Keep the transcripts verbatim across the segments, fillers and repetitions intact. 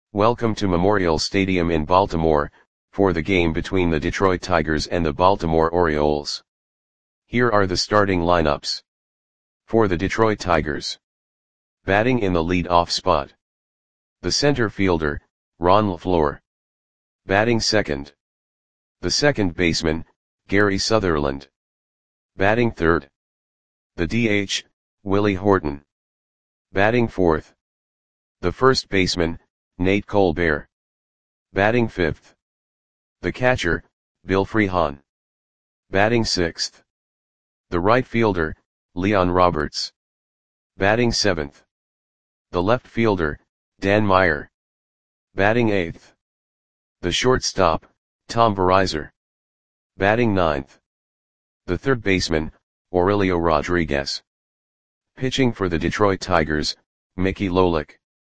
Welcome to Memorial Stadium in Baltimore, for the game between the Detroit Tigers and the Baltimore Orioles. Here are the starting lineups. For the Detroit Tigers. Batting in the lead-off spot. The center fielder, Ron LeFlore. Batting second. The second baseman, Gary Sutherland. Batting third. The D H, Willie Horton. Batting fourth. The first baseman, Nate Colbert. Batting fifth. The catcher, Bill Freehan. Batting sixth. The right fielder, Leon Roberts. Batting seventh. The left fielder, Dan Meyer. Batting eighth. The shortstop, Tom Verizar. Batting ninth. The third baseman, Aurelio Rodriguez. Pitching for the Detroit Tigers, Mickey Lolich.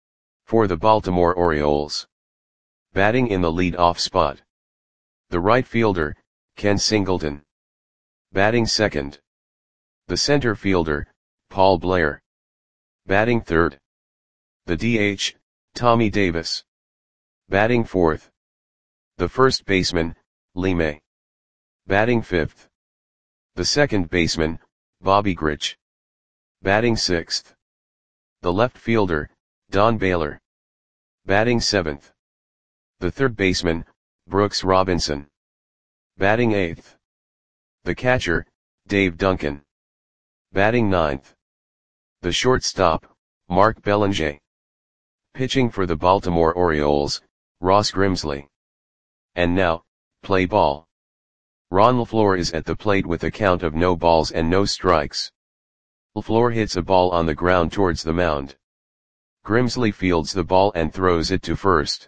For the Baltimore Orioles. Batting in the lead-off spot. The right fielder, Ken Singleton. Batting second. The center fielder, Paul Blair. Batting third. The D H, Tommy Davis. Batting fourth. The first baseman, Lee May. Batting fifth. The second baseman, Bobby Grich. Batting sixth. The left fielder, Don Baylor. Batting seventh. The third baseman, Brooks Robinson. Batting eighth. The catcher, Dave Duncan. Batting ninth. The shortstop, Mark Belanger. Pitching for the Baltimore Orioles, Ross Grimsley. And now, play ball. Ron LeFlore is at the plate with a count of no balls and no strikes. LeFlore hits a ball on the ground towards the mound. Grimsley fields the ball and throws it to first.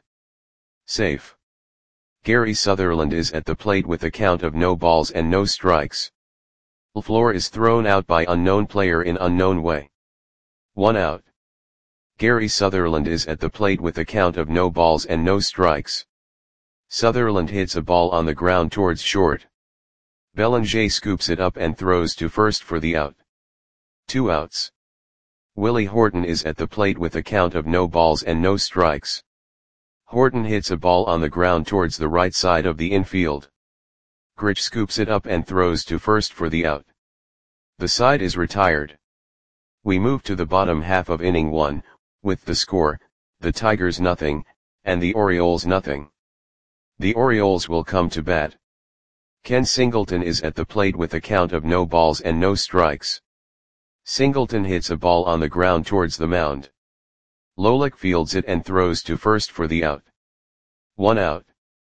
Safe. Gary Sutherland is at the plate with a count of no balls and no strikes. LeFlore is thrown out by unknown player in unknown way. One out. Gary Sutherland is at the plate with a count of no balls and no strikes. Sutherland hits a ball on the ground towards short. Belanger scoops it up and throws to first for the out. Two outs. Willie Horton is at the plate with a count of no balls and no strikes. Horton hits a ball on the ground towards the right side of the infield. Grich scoops it up and throws to first for the out. The side is retired. We move to the bottom half of inning one, with the score, the Tigers nothing, and the Orioles nothing. The Orioles will come to bat. Ken Singleton is at the plate with a count of no balls and no strikes. Singleton hits a ball on the ground towards the mound. Lolich fields it and throws to first for the out. One out.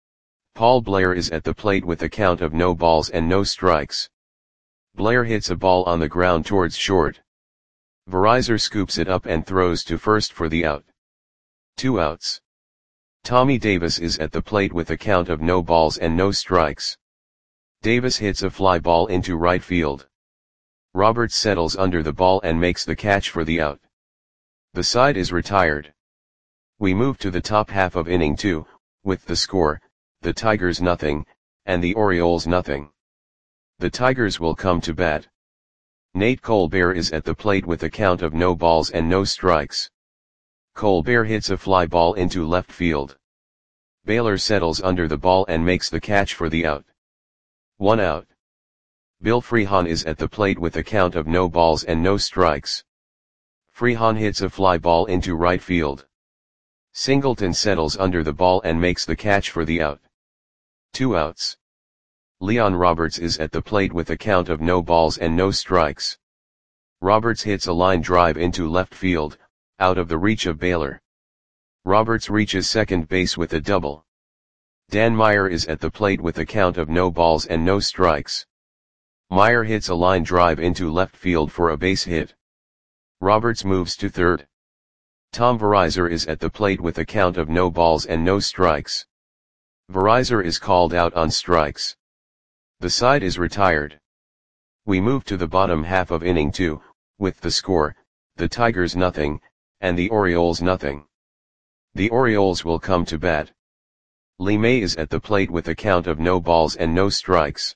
Paul Blair is at the plate with a count of no balls and no strikes. Blair hits a ball on the ground towards short. Verizar scoops it up and throws to first for the out. Two outs. Tommy Davis is at the plate with a count of no balls and no strikes. Davis hits a fly ball into right field. Roberts settles under the ball and makes the catch for the out. The side is retired. We move to the top half of inning two, with the score, the Tigers nothing, and the Orioles nothing. The Tigers will come to bat. Nate Colbert is at the plate with a count of no balls and no strikes. Colbert hits a fly ball into left field. Baylor settles under the ball and makes the catch for the out. One out. Bill Freehan is at the plate with a count of no balls and no strikes. Freehan hits a fly ball into right field. Singleton settles under the ball and makes the catch for the out. Two outs. Leon Roberts is at the plate with a count of no balls and no strikes. Roberts hits a line drive into left field, out of the reach of Baylor. Roberts reaches second base with a double. Dan Meyer is at the plate with a count of no balls and no strikes. Meyer hits a line drive into left field for a base hit. Roberts moves to third. Tom Verizar is at the plate with a count of no balls and no strikes. Verizar is called out on strikes. The side is retired. We move to the bottom half of inning two, with the score, the Tigers nothing, and the Orioles nothing. The Orioles will come to bat. Lee May is at the plate with a count of no balls and no strikes.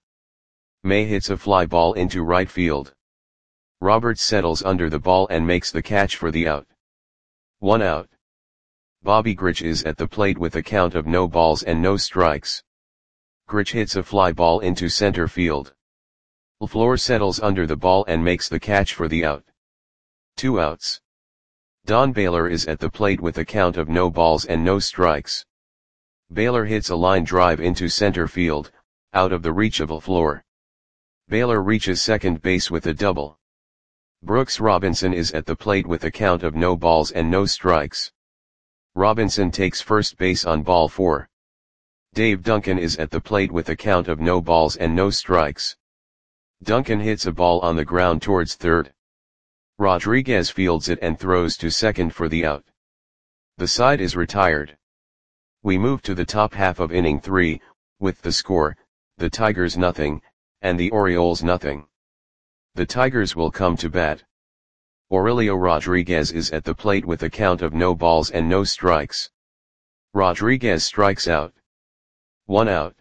May hits a fly ball into right field. Roberts settles under the ball and makes the catch for the out. One out. Bobby Grich is at the plate with a count of no balls and no strikes. Grich hits a fly ball into center field. LaFleur settles under the ball and makes the catch for the out. Two outs. Don Baylor is at the plate with a count of no balls and no strikes. Baylor hits a line drive into center field, out of the reach of LaFleur. Baylor reaches second base with a double. Brooks Robinson is at the plate with a count of no balls and no strikes. Robinson takes first base on ball four. Dave Duncan is at the plate with a count of no balls and no strikes. Duncan hits a ball on the ground towards third. Rodriguez fields it and throws to second for the out. The side is retired. We move to the top half of inning three, with the score, the Tigers nothing, and the Orioles nothing. The Tigers will come to bat. Aurelio Rodriguez is at the plate with a count of no balls and no strikes. Rodriguez strikes out. One out.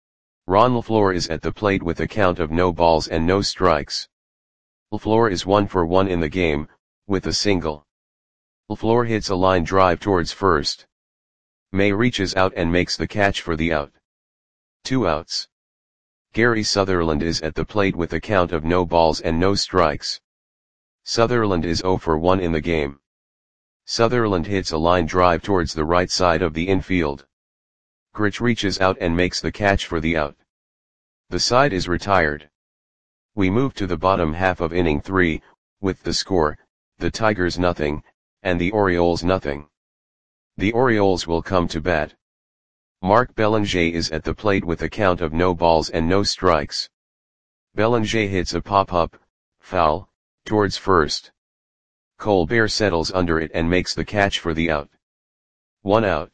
Ron LaFleur is at the plate with a count of no balls and no strikes. LaFleur is one for one in the game, with a single. LaFleur hits a line drive towards first. May reaches out and makes the catch for the out. Two outs. Gary Sutherland is at the plate with a count of no balls and no strikes. Sutherland is zero for one in the game. Sutherland hits a line drive towards the right side of the infield. Grich reaches out and makes the catch for the out. The side is retired. We move to the bottom half of inning three, with the score, the Tigers nothing, and the Orioles nothing. The Orioles will come to bat. Mark Belanger is at the plate with a count of no balls and no strikes. Belanger hits a pop-up, foul, towards first. Colbert settles under it and makes the catch for the out. One out.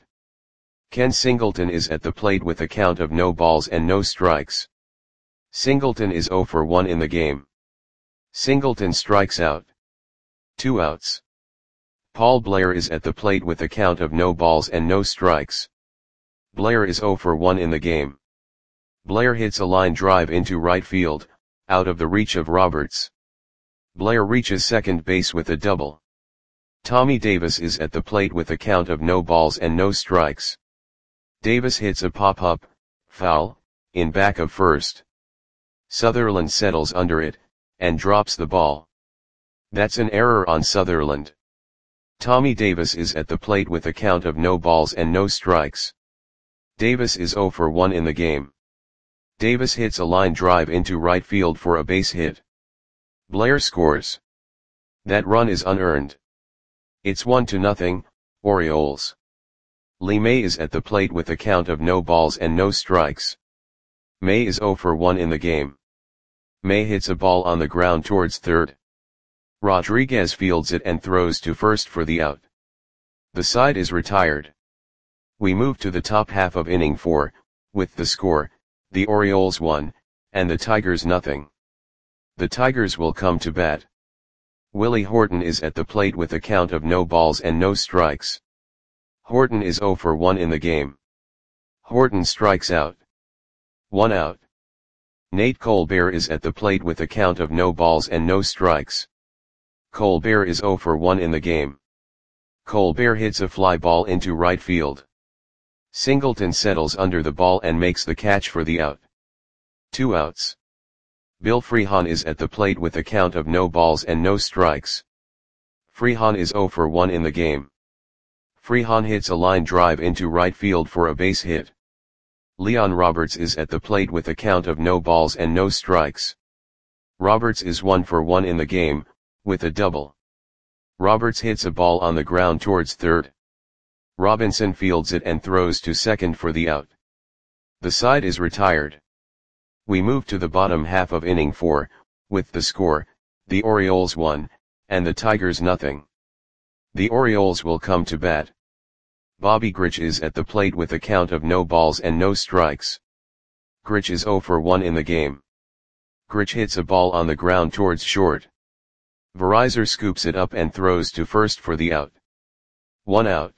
Ken Singleton is at the plate with a count of no balls and no strikes. Singleton is zero for one in the game. Singleton strikes out. Two outs. Paul Blair is at the plate with a count of no balls and no strikes. Blair is zero for one in the game. Blair hits a line drive into right field, out of the reach of Roberts. Blair reaches second base with a double. Tommy Davis is at the plate with a count of no balls and no strikes. Davis hits a pop-up, foul, in back of first. Sutherland settles under it, and drops the ball. That's an error on Sutherland. Tommy Davis is at the plate with a count of no balls and no strikes. Davis is zero for one in the game. Davis hits a line drive into right field for a base hit. Blair scores. That run is unearned. It's one to nothing, Orioles. Lee May is at the plate with a count of no balls and no strikes. May is zero for one in the game. May hits a ball on the ground towards third. Rodriguez fields it and throws to first for the out. The side is retired. We move to the top half of inning four, with the score, the Orioles one, and the Tigers nothing. The Tigers will come to bat. Willie Horton is at the plate with a count of no balls and no strikes. Horton is zero for one in the game. Horton strikes out. One out. Nate Colbert is at the plate with a count of no balls and no strikes. Colbert is zero for one in the game. Colbert hits a fly ball into right field. Singleton settles under the ball and makes the catch for the out. Two outs. Bill Freehan is at the plate with a count of no balls and no strikes. Freehan is zero for one in the game. Freehan hits a line drive into right field for a base hit. Leon Roberts is at the plate with a count of no balls and no strikes. Roberts is one for one in the game, with a double. Roberts hits a ball on the ground towards third. Robinson fields it and throws to second for the out. The side is retired. We move to the bottom half of inning four, with the score, the Orioles one, and the Tigers nothing. The Orioles will come to bat. Bobby Grich is at the plate with a count of no balls and no strikes. Grich is zero for one in the game. Grich hits a ball on the ground towards short. Verizor scoops it up and throws to first for the out. One out.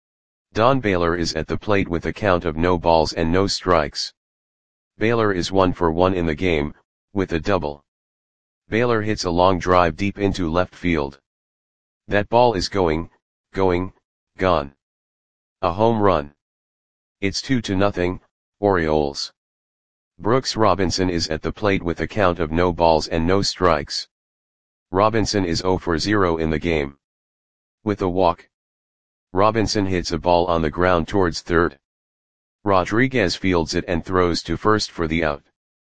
Don Baylor is at the plate with a count of no balls and no strikes. Baylor is one for one in the game, with a double. Baylor hits a long drive deep into left field. That ball is going, going, gone. A home run. It's two to nothing, Orioles. Brooks Robinson is at the plate with a count of no balls and no strikes. Robinson is zero for zero in the game. With a walk, Robinson hits a ball on the ground towards third. Rodriguez fields it and throws to first for the out.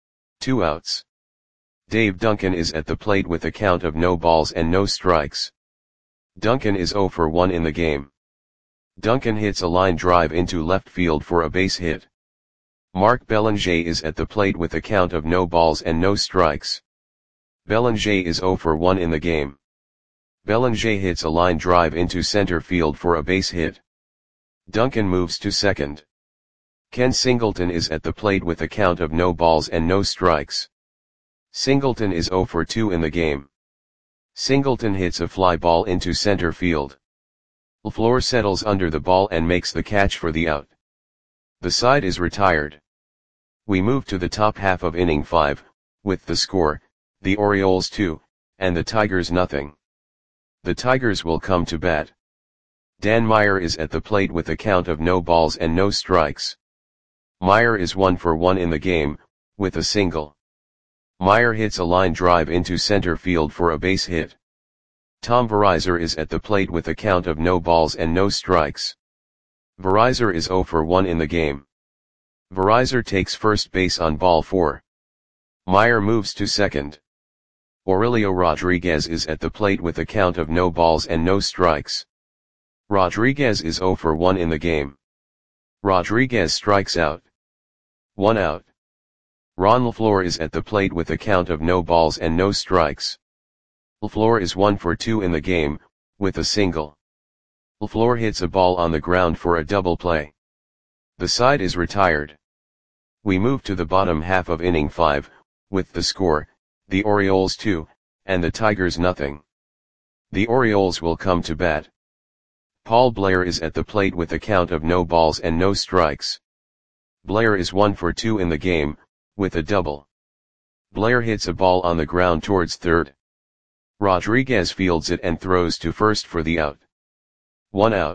Two outs. Dave Duncan is at the plate with a count of no balls and no strikes. Duncan is zero for one in the game. Duncan hits a line drive into left field for a base hit. Mark Belanger is at the plate with a count of no balls and no strikes. Belanger is zero for one in the game. Belanger hits a line drive into center field for a base hit. Duncan moves to second. Ken Singleton is at the plate with a count of no balls and no strikes. Singleton is zero for two in the game. Singleton hits a fly ball into center field. LaFleur settles under the ball and makes the catch for the out. The side is retired. We move to the top half of inning five, with the score, the Orioles two, and the Tigers nothing. The Tigers will come to bat. Dan Meyer is at the plate with a count of no balls and no strikes. Meyer is one for one in the game, with a single. Meyer hits a line drive into center field for a base hit. Tom Verizor is at the plate with a count of no balls and no strikes. Verizor is zero for one in the game. Verizor takes first base on ball four. Meyer moves to second. Aurelio Rodriguez is at the plate with a count of no balls and no strikes. Rodriguez is zero for one in the game. Rodriguez strikes out. One out. Ron LaFleur is at the plate with a count of no balls and no strikes. LaFleur is one for two in the game, with a single. LaFleur hits a ball on the ground for a double play. The side is retired. We move to the bottom half of inning five, with the score, the Orioles two, and the Tigers nothing. The Orioles will come to bat. Paul Blair is at the plate with a count of no balls and no strikes. Blair is one for two in the game, with a double. Blair hits a ball on the ground towards third. Rodriguez fields it and throws to first for the out. One out.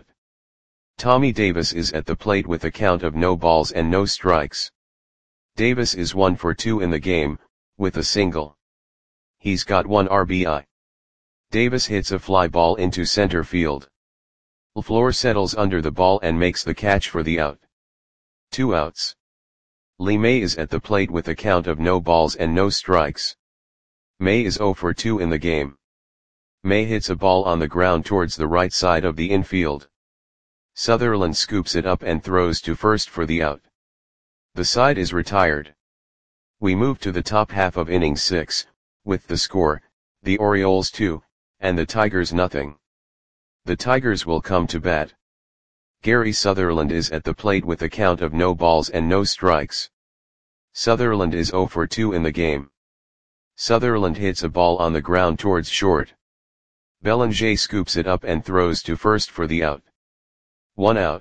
Tommy Davis is at the plate with a count of no balls and no strikes. Davis is one for two in the game, with a single. He's got one R B I. Davis hits a fly ball into center field. LaFleur settles under the ball and makes the catch for the out. Two outs. Lee May is at the plate with a count of no balls and no strikes. May is zero for two in the game. May hits a ball on the ground towards the right side of the infield. Sutherland scoops it up and throws to first for the out. The side is retired. We move to the top half of inning six, with the score, the Orioles two, and the Tigers nothing. The Tigers will come to bat. Gary Sutherland is at the plate with a count of no balls and no strikes. Sutherland is zero for two in the game. Sutherland hits a ball on the ground towards short. Belanger scoops it up and throws to first for the out. One out.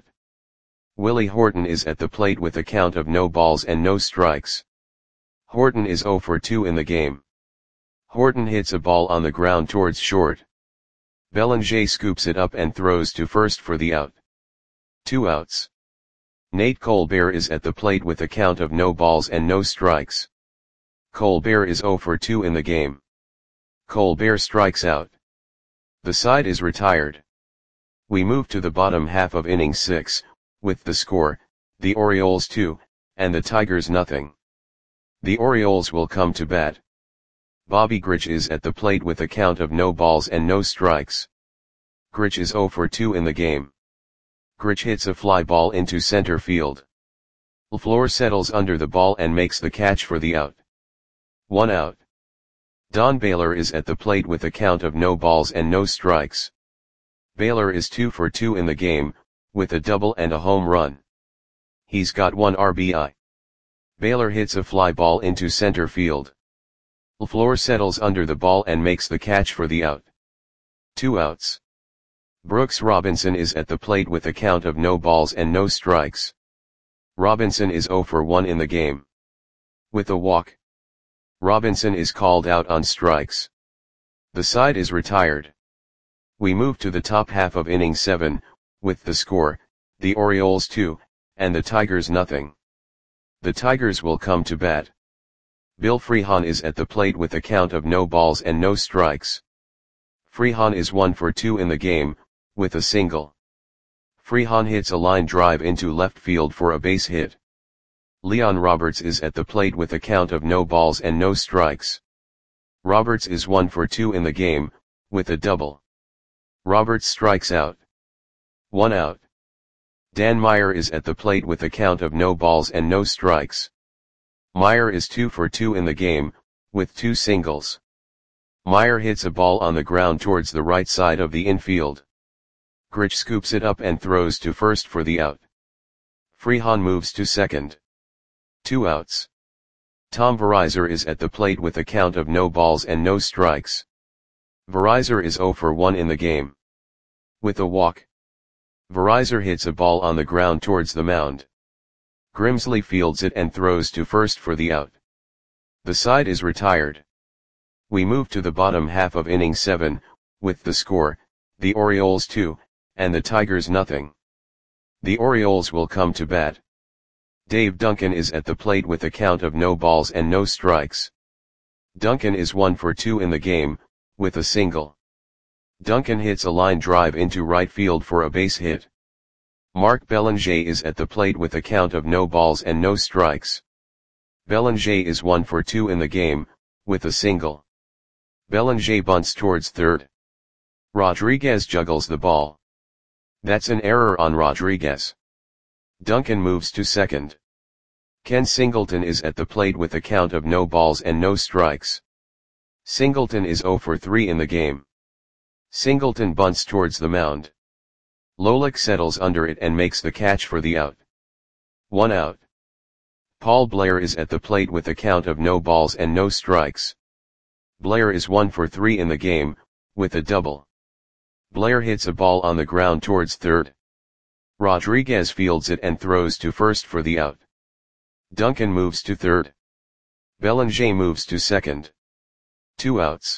Willie Horton is at the plate with a count of no balls and no strikes. Horton is zero for two in the game. Horton hits a ball on the ground towards short. Belanger scoops it up and throws to first for the out. Two outs. Nate Colbert is at the plate with a count of no balls and no strikes. Colbert is zero for two in the game. Colbert strikes out. The side is retired. We move to the bottom half of inning six, with the score, the Orioles two, and the Tigers nothing. The Orioles will come to bat. Bobby Grich is at the plate with a count of no balls and no strikes. Grich is zero for two in the game. Grich hits a fly ball into center field. LaFleur settles under the ball and makes the catch for the out. One out. Don Baylor is at the plate with a count of no balls and no strikes. Baylor is two for two in the game, with a double and a home run. He's got one R B I. Baylor hits a fly ball into center field. LaFleur settles under the ball and makes the catch for the out. Two outs. Brooks Robinson is at the plate with a count of no balls and no strikes. Robinson is zero for one in the game. With a walk, Robinson is called out on strikes. The side is retired. We move to the top half of inning seven, with the score, the Orioles two, and the Tigers nothing. The Tigers will come to bat. Bill Freehan is at the plate with a count of no balls and no strikes. Freehan is one for two in the game, with a single. Freehan hits a line drive into left field for a base hit. Leon Roberts is at the plate with a count of no balls and no strikes. Roberts is one for two in the game, with a double. Roberts strikes out. One out. Dan Meyer is at the plate with a count of no balls and no strikes. Meyer is two for two in the game, with two singles. Meyer hits a ball on the ground towards the right side of the infield. Grich scoops it up and throws to first for the out. Freehan moves to second. Two outs. Tom Verizar is at the plate with a count of no balls and no strikes. Verizar is zero for one in the game. With a walk. Verizar hits a ball on the ground towards the mound. Grimsley fields it and throws to first for the out. The side is retired. We move to the bottom half of inning seven, with the score, the Orioles two, and the Tigers nothing. The Orioles will come to bat. Dave Duncan is at the plate with a count of no balls and no strikes. Duncan is one for two in the game, with a single. Duncan hits a line drive into right field for a base hit. Mark Belanger is at the plate with a count of no balls and no strikes. Belanger is one for two in the game, with a single. Belanger bunts towards third. Rodriguez juggles the ball. That's an error on Rodriguez. Duncan moves to second. Ken Singleton is at the plate with a count of no balls and no strikes. Singleton is zero for three in the game. Singleton bunts towards the mound. Lolik settles under it and makes the catch for the out. One out. Paul Blair is at the plate with a count of no balls and no strikes. Blair is one for three in the game, with a double. Blair hits a ball on the ground towards third. Rodriguez fields it and throws to first for the out. Duncan moves to third. Belanger moves to second. Two outs.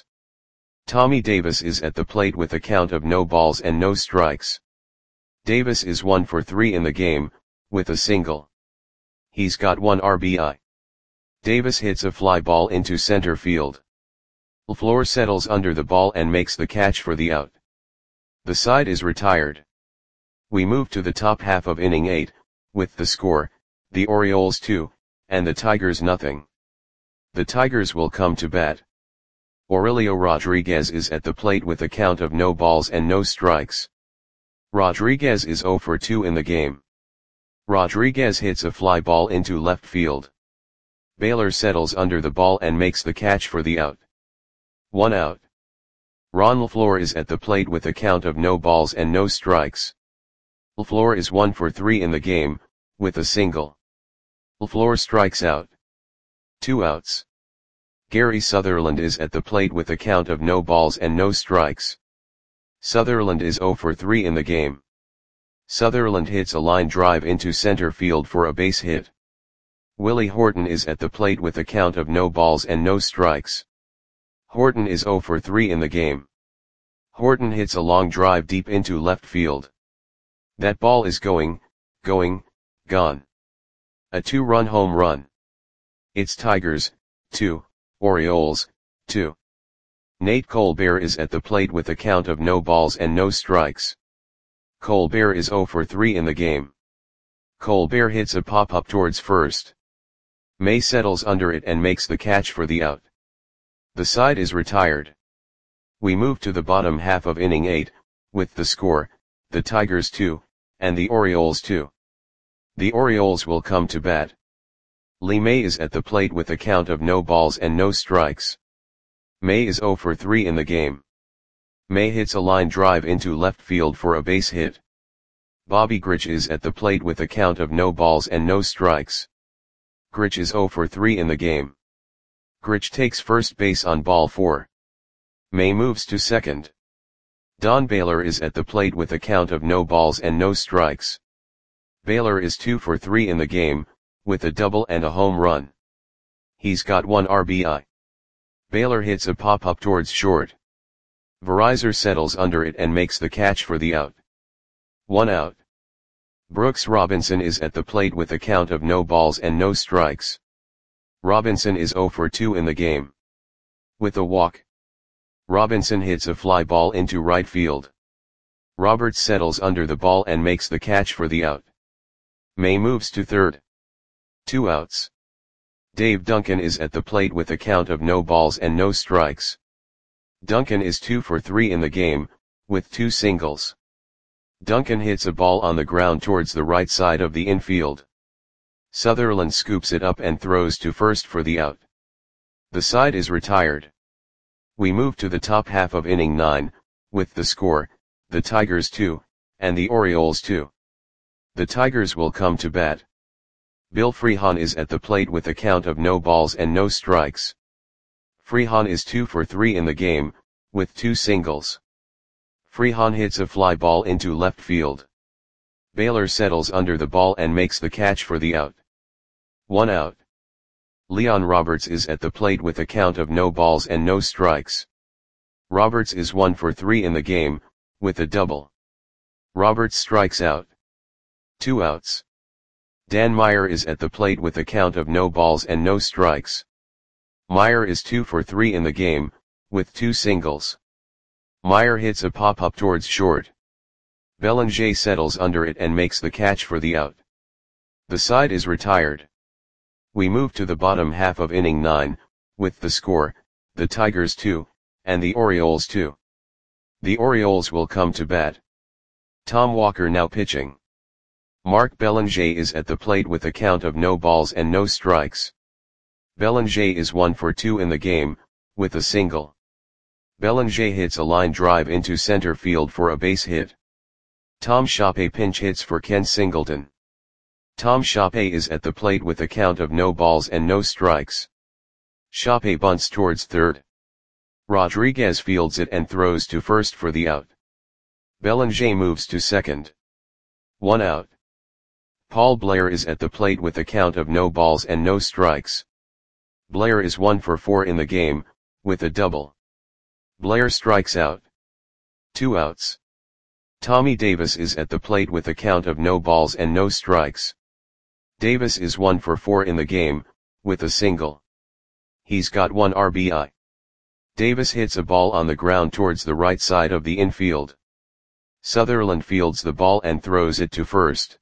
Tommy Davis is at the plate with a count of no balls and no strikes. Davis is one for three in the game, with a single. He's got one R B I. Davis hits a fly ball into center field. LaFleur settles under the ball and makes the catch for the out. The side is retired. We move to the top half of inning eight, with the score, the Orioles two, and the Tigers nothing. The Tigers will come to bat. Aurelio Rodriguez is at the plate with a count of no balls and no strikes. Rodriguez is zero for two in the game. Rodriguez hits a fly ball into left field. Baylor settles under the ball and makes the catch for the out. One out. Ron LaFleur is at the plate with a count of no balls and no strikes. LaFleur is one for three in the game, with a single. LaFleur strikes out. Two outs. Gary Sutherland is at the plate with a count of no balls and no strikes. Sutherland is zero for three in the game. Sutherland hits a line drive into center field for a base hit. Willie Horton is at the plate with a count of no balls and no strikes. Horton is zero for three in the game. Horton hits a long drive deep into left field. That ball is going, going, gone. A two-run home run. It's Tigers, two, Orioles, two. Nate Colbert is at the plate with a count of no balls and no strikes. Colbert is zero for three in the game. Colbert hits a pop-up towards first. May settles under it and makes the catch for the out. The side is retired. We move to the bottom half of inning eight, with the score, the Tigers two, and the Orioles two. The Orioles will come to bat. Lee May is at the plate with a count of no balls and no strikes. May is zero for three in the game. May hits a line drive into left field for a base hit. Bobby Grich is at the plate with a count of no balls and no strikes. Grich is zero for three in the game. Grich takes first base on ball four. May moves to second. Don Baylor is at the plate with a count of no balls and no strikes. Baylor is two for three in the game, with a double and a home run. He's got one R B I. Baylor hits a pop-up towards short. Verizar settles under it and makes the catch for the out. One out. Brooks Robinson is at the plate with a count of no balls and no strikes. Robinson is zero for two in the game. With a walk, Robinson hits a fly ball into right field. Roberts settles under the ball and makes the catch for the out. May moves to third. Two outs. Dave Duncan is at the plate with a count of no balls and no strikes. Duncan is two for three in the game, with two singles. Duncan hits a ball on the ground towards the right side of the infield. Sutherland scoops it up and throws to first for the out. The side is retired. We move to the top half of inning nine, with the score, the Tigers two, and the Orioles two. The Tigers will come to bat. Bill Freehan is at the plate with a count of no balls and no strikes. Freehan is two for three in the game, with two singles. Freehan hits a fly ball into left field. Baylor settles under the ball and makes the catch for the out. One out. Leon Roberts is at the plate with a count of no balls and no strikes. Roberts is one for three in the game, with a double. Roberts strikes out. Two outs. Dan Meyer is at the plate with a count of no balls and no strikes. Meyer is two for three in the game, with two singles. Meyer hits a pop-up towards short. Bellinger settles under it and makes the catch for the out. The side is retired. We move to the bottom half of inning nine, with the score, the Tigers two, and the Orioles two. The Orioles will come to bat. Tom Walker now pitching. Mark Bellinger is at the plate with a count of no balls and no strikes. Bellinger is one for two in the game, with a single. Bellinger hits a line drive into center field for a base hit. Tom Shoppe pinch hits for Ken Singleton. Tom Shoppe is at the plate with a count of no balls and no strikes. Shoppe bunts towards third. Rodriguez fields it and throws to first for the out. Bellinger moves to second. One out. Paul Blair is at the plate with a count of no balls and no strikes. Blair is one for four in the game, with a double. Blair strikes out. Two outs. Tommy Davis is at the plate with a count of no balls and no strikes. Davis is one for four in the game, with a single. He's got one R B I. Davis hits a ball on the ground towards the right side of the infield. Sutherland fields the ball and throws it to first.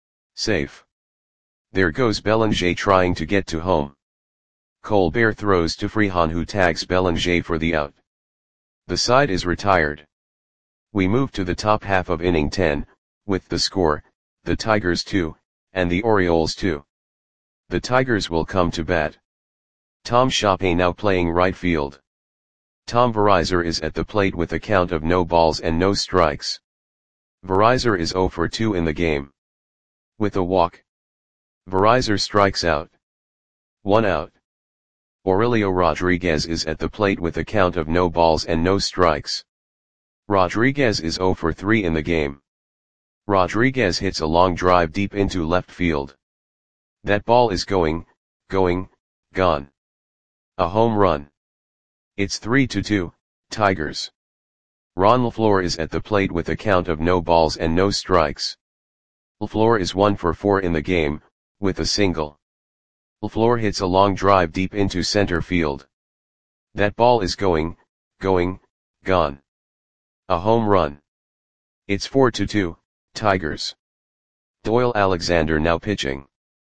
Safe. There goes Bellinger trying to get to home. Colbert throws to Freehan, who tags Bellinger for the out. The side is retired. We move to the top half of inning ten, with the score, the Tigers two, and the Orioles two. The Tigers will come to bat. Tom Shoppe now playing right field. Tom Verizor is at the plate with a count of no balls and no strikes. Verizor is zero for two in the game. With a walk, Verizor strikes out. One out. Aurelio Rodriguez is at the plate with a count of no balls and no strikes. Rodriguez is zero for three in the game. Rodriguez hits a long drive deep into left field. That ball is going, going, gone. A home run. It's three to two, Tigers. Ron LaFleur is at the plate with a count of no balls and no strikes. LaFleur is one for four in the game, with a single. LaFleur hits a long drive deep into center field. That ball is going, going, gone. A home run. It's four to two, Tigers. Doyle Alexander now pitching.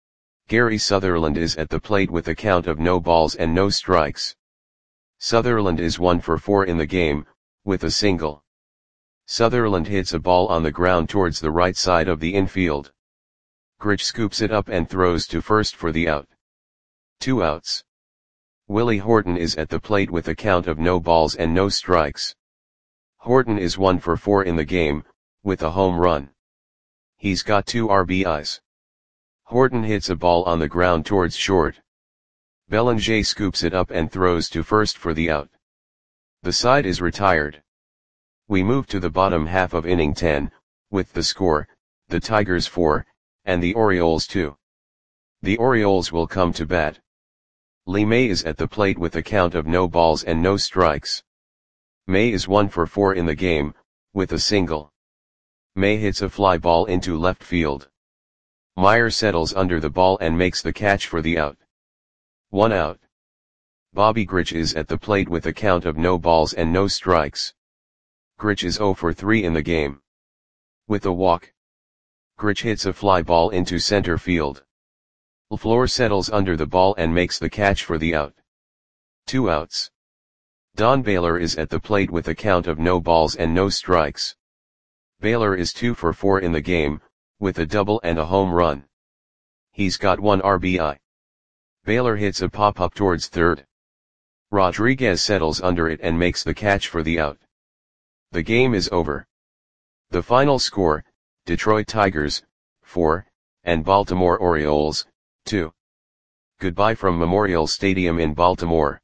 Gary Sutherland is at the plate with a count of no balls and no strikes. Sutherland is one for four in the game, with a single. Sutherland hits a ball on the ground towards the right side of the infield. Grich scoops it up and throws to first for the out. Two outs. Willie Horton is at the plate with a count of no balls and no strikes. Horton is one for four in the game, with a home run. He's got two R B Is. Horton hits a ball on the ground towards short. Bellinger scoops it up and throws to first for the out. The side is retired. We move to the bottom half of inning ten, with the score, the Tigers four, and the Orioles two. The Orioles will come to bat. Lee May is at the plate with a count of no balls and no strikes. May is one for four in the game, with a single. May hits a fly ball into left field. Meyer settles under the ball and makes the catch for the out. One out. Bobby Grich is at the plate with a count of no balls and no strikes. Grich is zero for three in the game. With a walk, Grich hits a fly ball into center field. LaFleur settles under the ball and makes the catch for the out. Two outs. Don Baylor is at the plate with a count of no balls and no strikes. Baylor is two for four in the game, with a double and a home run. He's got one R B I. Baylor hits a pop-up towards third. Rodriguez settles under it and makes the catch for the out. The game is over. The final score, Detroit Tigers, four, and Baltimore Orioles, two. Goodbye from Memorial Stadium in Baltimore.